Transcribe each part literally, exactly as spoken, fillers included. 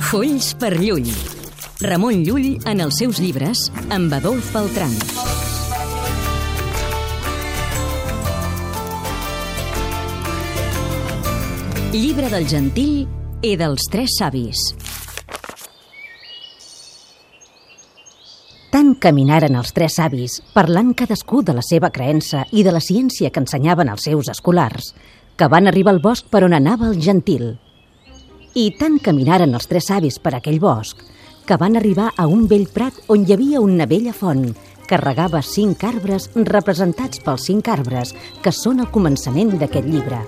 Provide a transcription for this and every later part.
Fulls per Llull. Ramon Llull en els seus llibres amb Adolf Beltrán. Llibre del gentil i dels tres savis. Tant caminaren els tres savis, parlant cadascú de la seva creença i de la ciència que ensenyaven als seus escolars, que van arribar al bosc per on anava el gentil. I tant caminaren els tres savis per aquell bosc, que van arribar a un vell prat on hi havia una vella font que regava cinc arbres representats pels cinc arbres, que són el començament d'aquest llibre.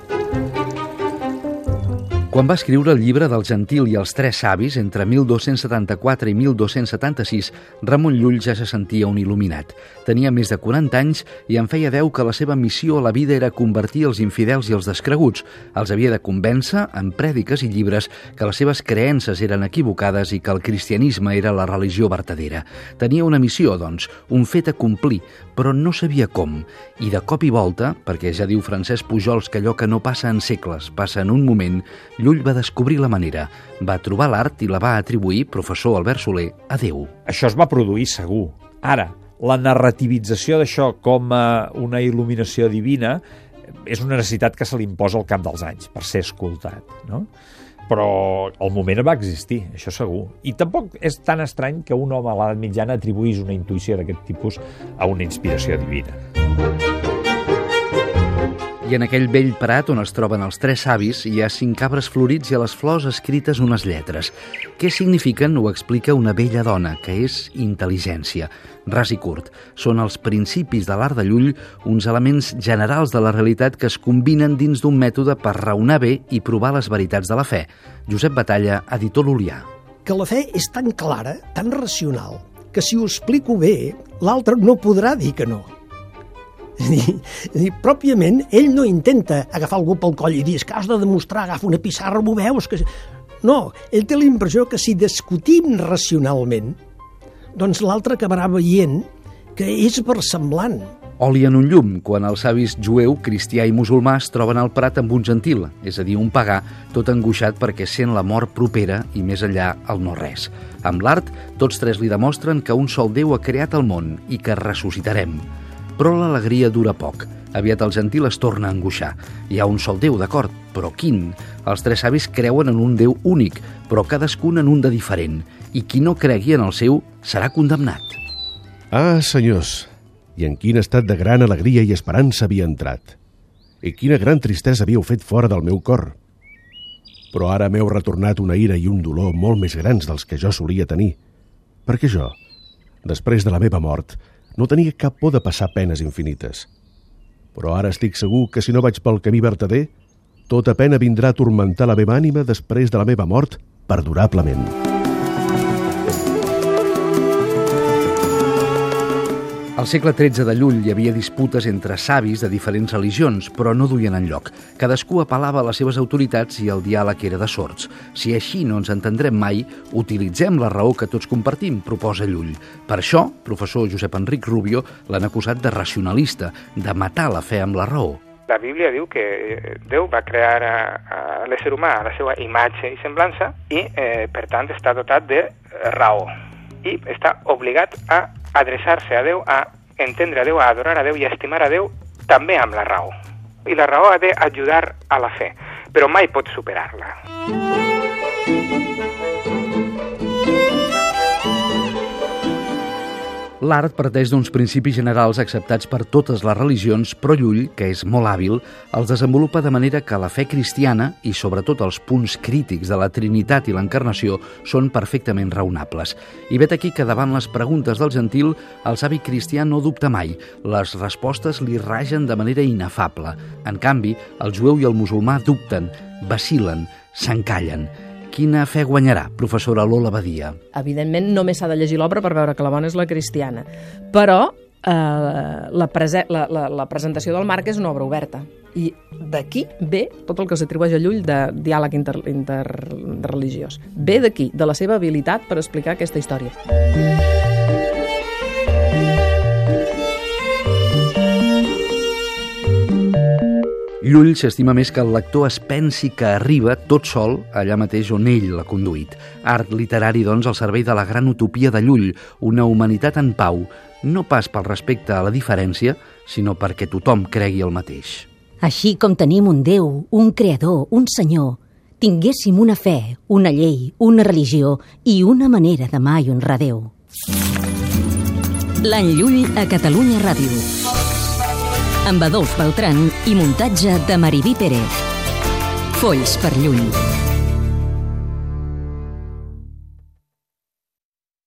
Quan va escriure el llibre del gentil i els tres savis, entre mil dos-cents setanta-quatre i mil dos-cents setanta-sis, Ramon Llull ja se sentia un il·luminat. Tenia més de quaranta anys i en feia deu que la seva missió a la vida era convertir els infidels i els descreguts. Els havia de convèncer, amb prèdiques i llibres, que les seves creences eren equivocades i que el cristianisme era la religió vertadera. Tenia una missió, doncs, un fet a complir, però no sabia com. I de cop i volta, perquè ja diu Francesc Pujols que allò que no passa en segles passa en un moment, Llull va descobrir la manera, va trobar l'art i la va atribuir, professor Albert Soler, a Déu. Això es va produir segur. Ara, la narrativització d'això com a una il·luminació divina és una necessitat que se li imposa al cap dels anys per ser escoltat, no? Però el moment va existir, això segur. I tampoc és tan estrany que un home a l'edat mitjana atribuís una intuïció d'aquest tipus a una inspiració divina. I en aquell vell prat on es troben els tres savis hi ha cinc arbres florits i a les flors escrites unes lletres. Què signifiquen? Ho explica una vella dona, que és intel·ligència. Ras i curt. Són els principis de l'art de Llull, uns elements generals de la realitat que es combinen dins d'un mètode per raonar bé i provar les veritats de la fe. Josep Batalla, editor Lul·lià. Que la fe és tan clara, tan racional, que si ho explico bé, l'altre no podrà dir que no. És a dir, és a dir, pròpiament, ell no intenta agafar algú pel coll i dir que has de demostrar, agafa una pissarra, m'ho veus? Que... No, ell té la impressió que si discutim racionalment, doncs l'altre acabarà veient que és versemblant. Oli en un llum, quan els savis jueu, cristià i musulmà es troben al prat amb un gentil, és a dir, un pagà, tot angoixat perquè sent la mort propera i més enllà el no-res. Amb l'art, tots tres li demostren que un sol Déu ha creat el món i que ressuscitarem. Però l'alegria dura poc. Aviat el gentil es torna a angoixar. Hi ha un sol Déu, d'acord, però quin? Els tres savis creuen en un Déu únic, però cadascun en un de diferent. I qui no cregui en el seu serà condemnat. Ah, senyors, i en quin estat de gran alegria i esperança havia entrat. I quina gran tristesa havíeu fet fora del meu cor. Però ara m'heu retornat una ira i un dolor molt més grans dels que jo solia tenir. Perquè jo, després de la meva mort, no tenia cap por de passar penes infinites. Però ara estic segur que si no vaig pel camí vertader, tota pena vindrà a turmentar la meva ànima després de la meva mort perdurablement. Al segle tretze de Llull hi havia disputes entre savis de diferents religions, però no duien enlloc. Cadascú apel·lava a les seves autoritats i el diàleg era de sords. Si així no ens entendrem mai, utilitzem la raó que tots compartim, proposa Llull. Per això, professor Josep Enric Rubio l'han acusat de racionalista, de matar la fe amb la raó. La Bíblia diu que Déu va crear a, a l'ésser humà a la seva imatge i semblança i, eh, per tant, està dotat de raó. I està obligat a adreçar-se a Déu, a entendre a Déu, a adorar a Déu i a estimar a Déu també amb la raó. I la raó ha d'ajudar a la fe, però mai pot superar-la. L'art parteix d'uns principis generals acceptats per totes les religions, però Llull, que és molt hàbil, els desenvolupa de manera que la fe cristiana i sobretot els punts crítics de la Trinitat i l'Encarnació són perfectament raonables. I vet aquí que davant les preguntes del gentil, el savi cristià no dubta mai. Les respostes li ragen de manera inefable. En canvi, el jueu i el musulmà dubten, vacil·len, s'encallen. Quina fe guanyarà, professora Lola Badia? Evidentment, només s'ha de llegir l'obra per veure que la bona és la cristiana. Però eh, la, prese la, la, la presentació del Marc és una obra oberta. I d'aquí ve tot el que s'atribueix a Llull de diàleg inter interreligiós. Ve d'aquí, de la seva habilitat per explicar aquesta història. Llull s'estima més que el lector es pensi que arriba tot sol allà mateix on ell l'ha conduït. Art literari, doncs, al servei de la gran utopia de Llull, una humanitat en pau, no pas pel respecte a la diferència, sinó perquè tothom cregui el mateix. Així com tenim un Déu, un creador, un senyor, tinguéssim una fe, una llei, una religió i una manera d'amar i honrar Déu. L'Any Llull a Catalunya Ràdio. Amb Adolf Beltran i muntatge de Mariví Pérez. Folls per Llull.